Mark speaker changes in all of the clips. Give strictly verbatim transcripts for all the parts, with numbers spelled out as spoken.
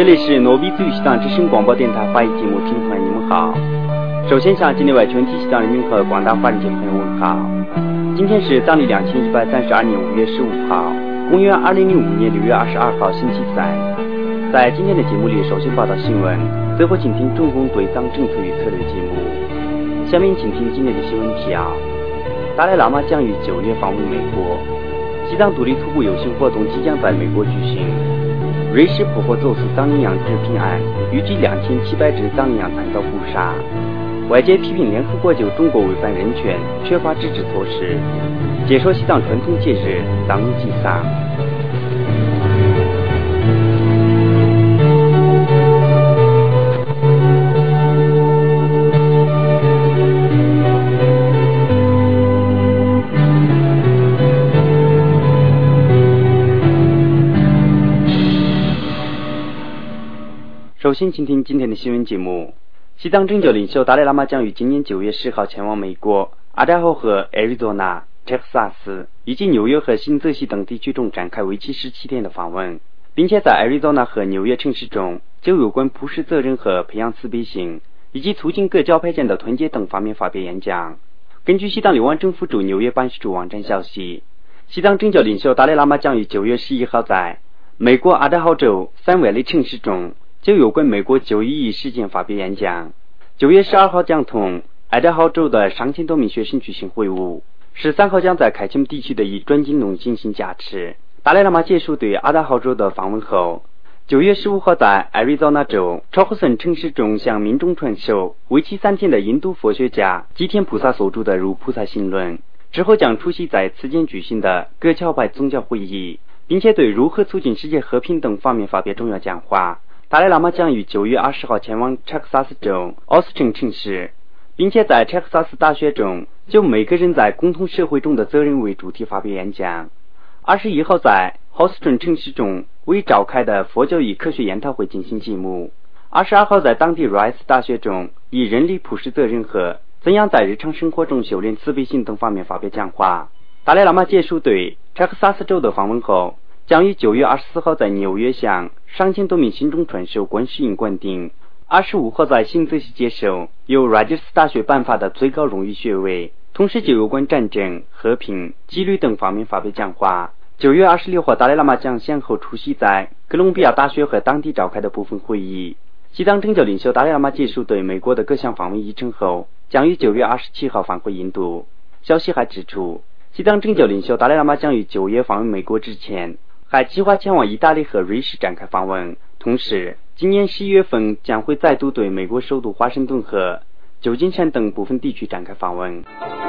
Speaker 1: 里是挪威自由西藏之声广播电台华语节目，听众朋友你们好。首先向境内外全体西藏人民和广大华人界朋友问好。今天是藏历两千一百三十二年五月十五号，公元二零零五年六月二十二号星期三。在今天的节目里，首先报道新闻，最后请听中共对藏政策与策略节目。下面请听今天的新闻提要：达赖喇嘛将于九月访问美国，西藏独立徒步游行活动即将在美国举行。瑞士破获走私藏羚羊制品案，预计两千七百只藏羚羊惨遭捕杀。外界批评联合国就中国违反人权，缺乏支持措施。解说西藏传统节日藏祭丧。首先请听今天的新闻节目。西藏政教领袖达赖喇嘛将于今年九月十号前往美国、阿达霍和艾瑞佐纳、德克萨斯以及纽约和新泽西等地区中展开为期十七天的访问，并且在艾瑞佐纳和纽约城市中就有关普世责任和培养慈悲心以及促进各教派间的团结等方面发表演讲。根据西藏流亡政府驻纽约办事处网站消息，西藏政教领袖达赖喇嘛将于九月十一号在美国阿达霍州三维利城市中就有关美国九一一事件发表演讲。九月十二号将同爱达荷州的上千多名学生举行会晤，十三号将在凯钦地区的一专精农进行加持。达赖喇嘛结束对阿达荷州的访问后，九月十五号在艾瑞佐纳州超赫森城市中向民众传授为期三天的印度佛学家吉田菩萨所著的《如菩萨心论》，之后将出席在此间举行的各教派宗教会议，并且对如何促进世界和平等方面发表重要讲话。达赖喇嘛将于九月二十号前往查克萨斯州奥斯汀城市，并且在查克萨斯大学中就每个人在共同社会中的责任为主题发表演讲。二十一号在奥斯汀城市中为召开的佛教与科学研讨会进行节目。二十二号在当地 Rice 大学中以人类普世责任和怎样在日常生活中修炼慈悲心等方面发表讲话。达赖喇嘛结束对查克萨斯州的访问后，将于九月二十四号在纽约向上千多名信众传授观世音灌顶，二十五号在新泽西接受由 Rajasthan 大学颁发的最高荣誉学位，同时就有关战争、和平、纪律等方面发表讲话。九月二十六号，达赖喇嘛将先后出席在哥伦比亚大学和当地召开的部分会议。西藏政教领袖达赖喇嘛结束对美国的各项访问议程后，将于九月二十七号返回印度。消息还指出，西藏政教领袖达赖喇嘛将于九月访问美国之前，还计划前往意大利和瑞士展开访问，同时今年十一月份将会再度对美国首都华盛顿和旧金山等部分地区展开访问。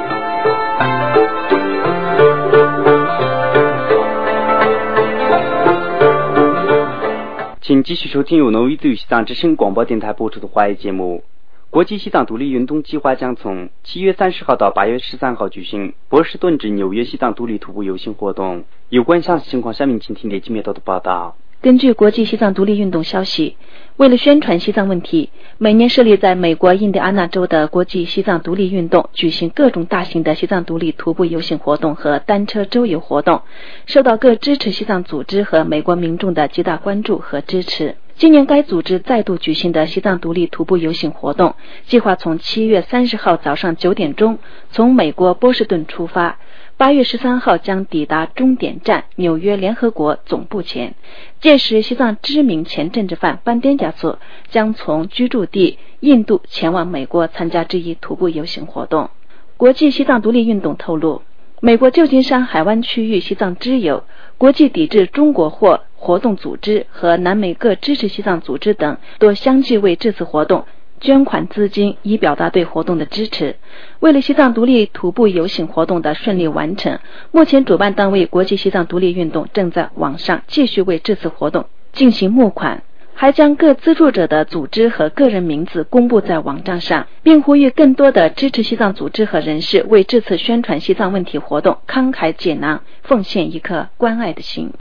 Speaker 1: 请继续收听由挪威自由西藏之声广播电台播出的华语节目。国际西藏独立运动计划将从七月三十号到八月十三号举行波士顿至纽约西藏独立徒步游行活动。有关详细情况，下面请听列基灭多的报道。
Speaker 2: 根据国际西藏独立运动消息，为了宣传西藏问题，每年设立在美国印第安纳州的国际西藏独立运动举行各种大型的西藏独立徒步游行活动和单车周游活动，受到各支持西藏组织和美国民众的极大关注和支持。今年该组织再度举行的西藏独立徒步游行活动，计划从七月三十号早上九点钟从美国波士顿出发，八月十三号将抵达终点站纽约联合国总部前。届时，西藏知名前政治犯班颠加措将从居住地印度前往美国参加这一徒步游行活动。国际西藏独立运动透露，美国旧金山海湾区域西藏之友、国际抵制中国货活动组织和南美各支持西藏组织等都相继为这次活动捐款资金，以表达对活动的支持。为了西藏独立徒步游行活动的顺利完成，目前主办单位国际西藏独立运动正在网上继续为这次活动进行募款，还将各资助者的组织和个人名字公布在网站上，并呼吁更多的支持西藏组织和人士为这次宣传西藏问题活动慷慨解囊，奉献一颗关爱的心。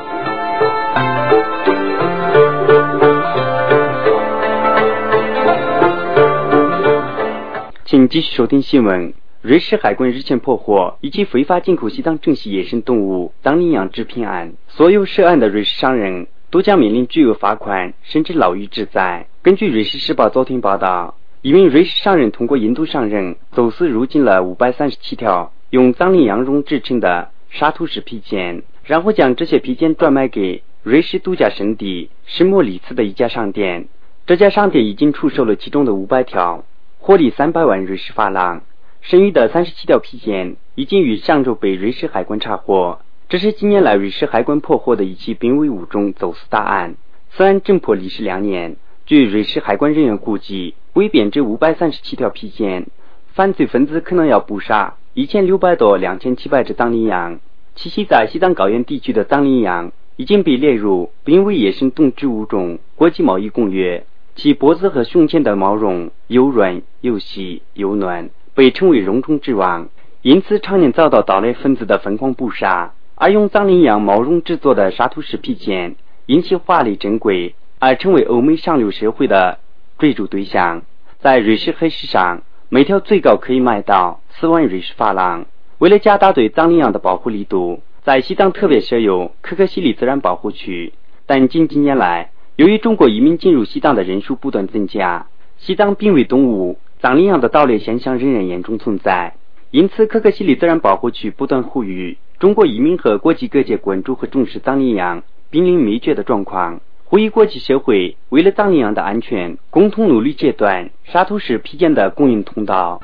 Speaker 1: 请继续收听新闻。瑞士海关日前破获以及非法进口西藏正系野生动物藏羚羊制品案，所有涉案的瑞士商人都将面临巨额罚款甚至牢狱之灾。根据瑞士时报昨天报道，一名瑞士商人通过印度商人走私入境了五百三十七条用藏羚羊绒制成的沙土石披肩，然后将这些披肩转卖给瑞士度假胜地施莫里茨的一家商店。这家商店已经出售了其中的五百条，获利三百万瑞士法郎。剩余的三十七条披肩已经于上周被瑞士海关查获。这是近年来瑞士海关破获的一起濒危物种走私大案。此案侦破历时两年，据瑞士海关人员估计，为编织五百三十七条披肩，犯罪分子可能要捕杀一千六百多两千七百只藏羚羊。栖息在西藏高原地区的藏羚羊已经被列入濒危野生动植物种国际贸易公约，其脖子和胸前的毛绒又软又细又嫩，被称为绒中之王，因此常年遭到盗猎分子的疯狂捕杀。而用藏羚羊毛绒制作的沙土石披肩因其华丽珍贵而成为欧美上流社会的追逐对象。在瑞士黑市上，每条最高可以卖到四万瑞士法郎。为了加大对藏羚羊的保护力度，在西藏特别设有可可西里自然保护区，但近几年来，由于中国移民进入西藏的人数不断增加，西藏濒危动物藏羚羊的盗猎现象仍然严重存在。因此可可西里自然保护区不断呼吁中国移民和国际各界关注和重视藏羚羊濒临灭绝的状况，呼吁国际社会为了藏羚羊的安全共同努力截断沙土石披肩的供应通道。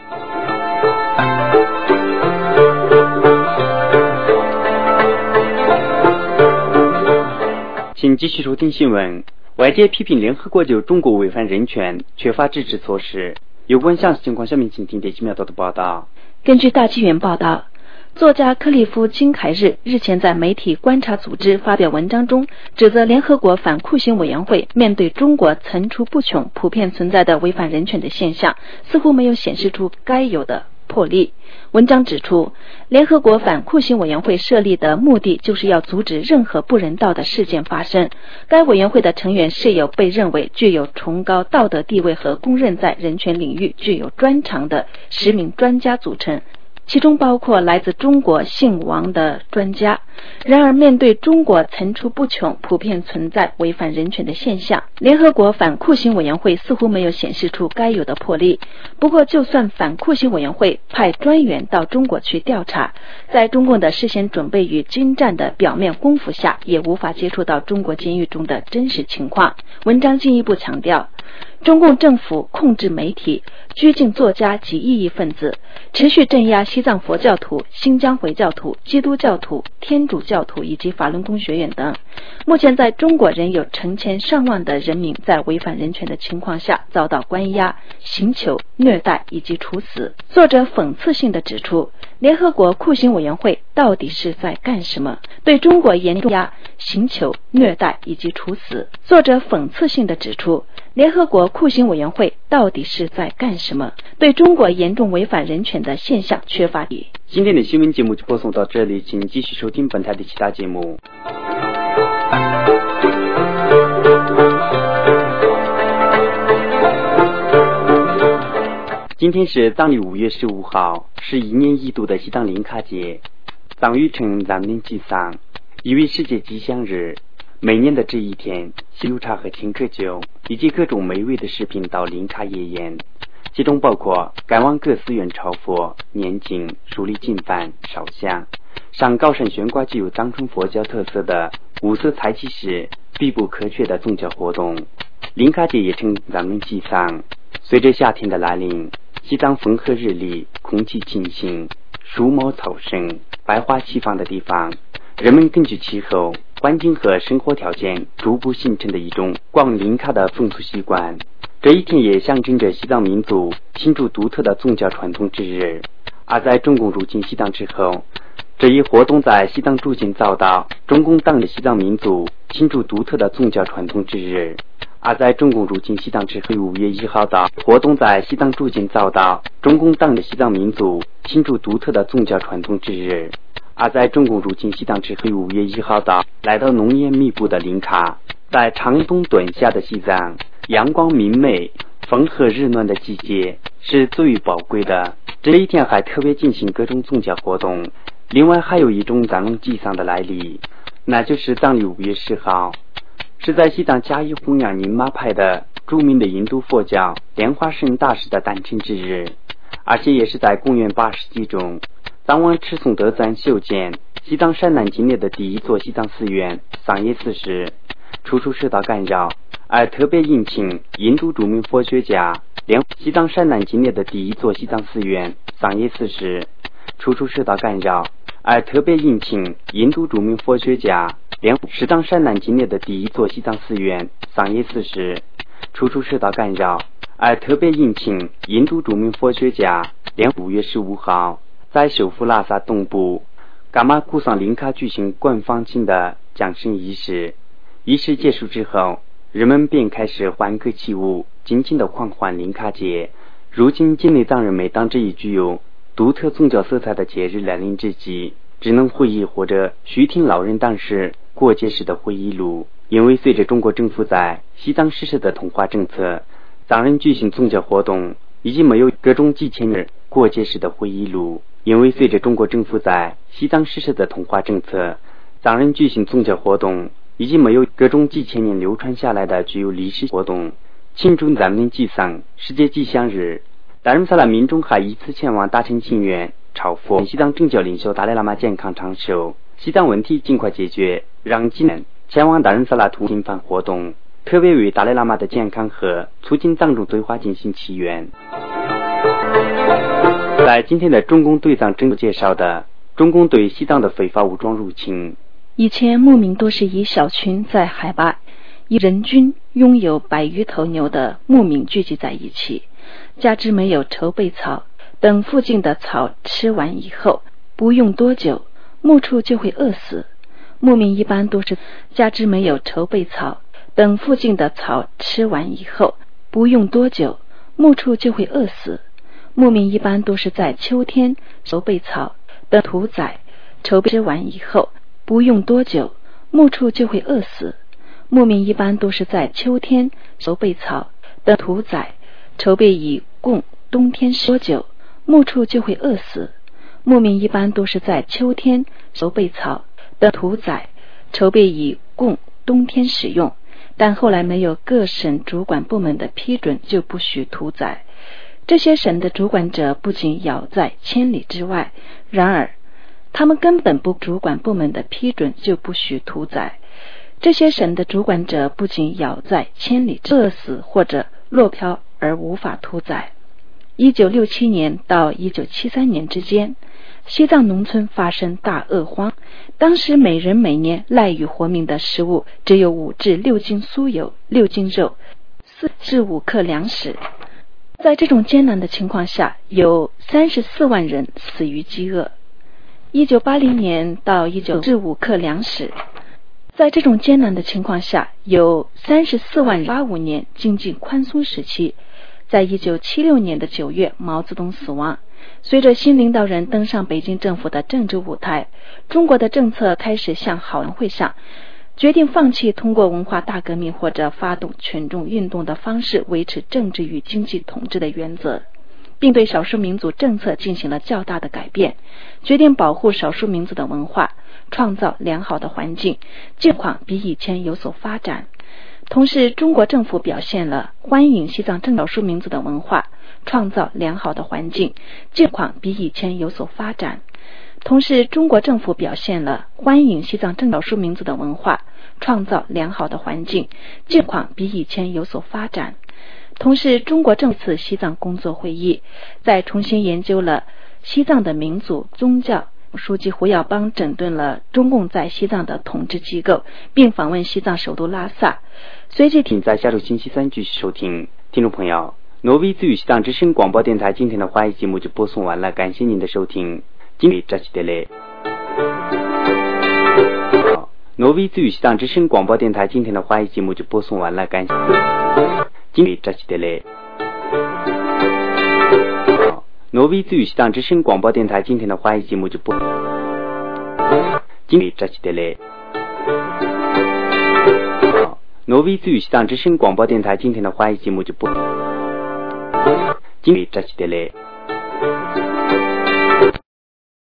Speaker 1: 请继续收听新闻。外界批评联合国就中国违反人权缺乏支持措施。有关详细情况，下面请听第七秒多的报道。
Speaker 2: 根据大纪元报道，作家克利夫金凯日日前在媒体观察组织发表文章中，指责联合国反酷刑委员会面对中国层出不穷、普遍存在的违反人权的现象，似乎没有显示出该有的魄力。文章指出，联合国反酷刑委员会设立的目的就是要阻止任何不人道的事件发生。该委员会的成员是由被认为具有崇高道德地位和公认在人权领域具有专长的十名专家组成，其中包括来自中国姓王的专家。然而，面对中国层出不穷、普遍存在违反人权的现象，联合国反酷刑委员会似乎没有显示出该有的魄力。不过，就算反酷刑委员会派专员到中国去调查，在中共的事先准备与精湛的表面功夫下，也无法接触到中国监狱中的真实情况。文章进一步强调，中共政府控制媒体，拘禁作家及异议分子，持续镇压西藏佛教徒、新疆回教徒、基督教徒、天主教徒以及法轮功学员等。目前在中国仍有成千上万的人民在违反人权的情况下遭到关押、刑求、虐待以及处死。作者讽刺性地指出，联合国酷刑委员会到底是在干什么？对中国严重压、刑求、虐待以及处死。作者讽刺性地指出，联合国酷刑委员会到底是在干什么？对中国严重违反人权的现象缺乏理。
Speaker 1: 今天的新闻节目就播送到这里，请继续收听本台的其他节目。今天是藏历五月十五号，是一年一度的西藏林卡节，藏语称藏林祭丧，意为世界吉祥日。每年的这一天，西柚茶和青稞酒以及各种美味的食品到林卡野宴，其中包括赶往各寺院朝佛、念经、梳理经幡、烧香，上高山悬挂具有藏传佛教特色的五色彩旗是必不可缺的宗教活动。林卡节也称藏林祭丧。随着夏天的来临，西藏风和日丽，空气清新，树木草生，百花齐放的地方，人们根据气候、环境和生活条件逐步形成的一种逛林卡的风俗习惯。这一天也象征着西藏民族庆祝独特的宗教传统之日。而在中共入侵西藏之后，这一活动在西藏逐渐遭到中共党的西藏民族庆祝独特的宗教传统之日。而在中共入侵西藏之后，五月一号的活动在西藏逐渐遭到中共党的西藏民族庆祝独特的宗教传统之日。而在中共入侵西藏之后，五月一号的来到浓烟密布的林卡，在长冬短夏的西藏，阳光明媚、风和日暖的季节是最宝贵的。这一天还特别进行各种宗教活动。另外还有一种藏龙祭丧的来历，那就是藏历五月十号。 是在西藏嘉义弘扬宁玛派的著名的印度佛教莲花生大师的诞辰之日，而且也是在公元八世纪中，藏王赤松德赞修建西藏山南境内的第一座西藏寺院桑耶寺时，处处受到干扰，而特别引请印度著名佛学家莲西藏山南境内的第一座西藏寺院桑耶寺时，处处受到干扰，而特别引请印度著名佛学家莲西藏山南境内的第一座西藏寺院桑耶寺时，处处受到干扰，而特别引请印度著名佛学家莲五月十五号在首府拉萨东部噶玛库桑林卡举行官方性的降生仪式。仪式结束之后，人们便开始欢歌起舞，尽情的狂欢林卡节。如今境内藏人每当这一具有独特宗教色彩的节日来临之际，只能回忆或者虚听老人当时过节时的回忆录。因为随着中国政府在西藏实施的同化政策，藏人举行宗教活动已经没有各种几千年过节时的回忆录。因为随着中国政府在西藏实施的同化政策，藏人举行宗教活动已经没有各种几千年流传下来的具有历史活动。庆祝咱们吉桑世界吉祥日，达仁萨拉民众还依次前往达成心愿，朝佛西藏政教领袖达赖喇嘛健康长寿，西藏问题尽快解决，让今年前往达仁萨拉图频繁活动，特别为达赖喇嘛的健康和促进藏中对话进行祈愿。在今天的中共对藏政策介绍的中共对西藏的非法武装入侵。
Speaker 2: 以前牧民都是以小群在海拔以人均拥有百余头牛的牧民聚集在一起，加之没有筹备草，等附近的草吃完以后，不用多久牧畜就会饿死。牧民一般都是加之没有筹备草，等附近的草吃完以后，不用多久牧畜就会饿死。牧民一般都是在秋天筹备草，等屠宰筹备吃完以后，不用多久牧畜就会饿死。牧民一般都是在秋天筹备草，等屠宰筹备以供冬天多久牧畜就会饿死。牧民一般都是在秋天筹备草，等屠宰筹备以供冬天使用，但后来没有各省主管部门的批准，就不许屠宰。这些省的主管者不仅遥在千里之外，然而他们根本不主管部门的批准就不许屠宰。这些省的主管者不仅遥在千里之外，饿死或者落漂而无法屠宰。一九六七年到一九七三年之间，西藏农村发生大饿荒，当时每人每年赖以活命的食物只有五至六斤酥油、六斤肉、四至五克粮食。在这种艰难的情况下，有三十四万人死于饥饿。一九八零年到一九至五克粮食。在这种艰难的情况下，有三十四万人。八五年经济宽松时期，在一九七六年的九月，毛泽东死亡。随着新领导人登上北京政府的政治舞台，中国的政策开始向好文会上决定放弃通过文化大革命或者发动群众运动的方式维持政治与经济统治的原则，并对少数民族政策进行了较大的改变，决定保护少数民族的文化，创造良好的环境，境况比以前有所发展。同时，中国政府表现了欢迎西藏少数民族的文化，创造良好的环境，境况比以前有所发展。同时，中国政府表现了欢迎西藏少数民族的文化，创造良好的环境，境况比以前有所发展。同时，中国这次西藏工作会议在重新研究了西藏的民族宗教。书记胡耀邦整顿了中共在西藏的统治机构，并访问西藏首都拉萨。随即
Speaker 1: 请在下周星期三继续收听。听众朋友，挪威自语西藏之声广播电台今天的华语节目就播送完了，感谢您的收听。今天这期的嘞，挪威自语西藏之声广播电台今天的华语节目就播送完了，感谢。今天这期的嘞。挪威自语西藏之声广播电台今天的华语节目就播。今天这期的嘞。挪威自语西藏之声广播电台今天的华语节目就播。今天这期的嘞。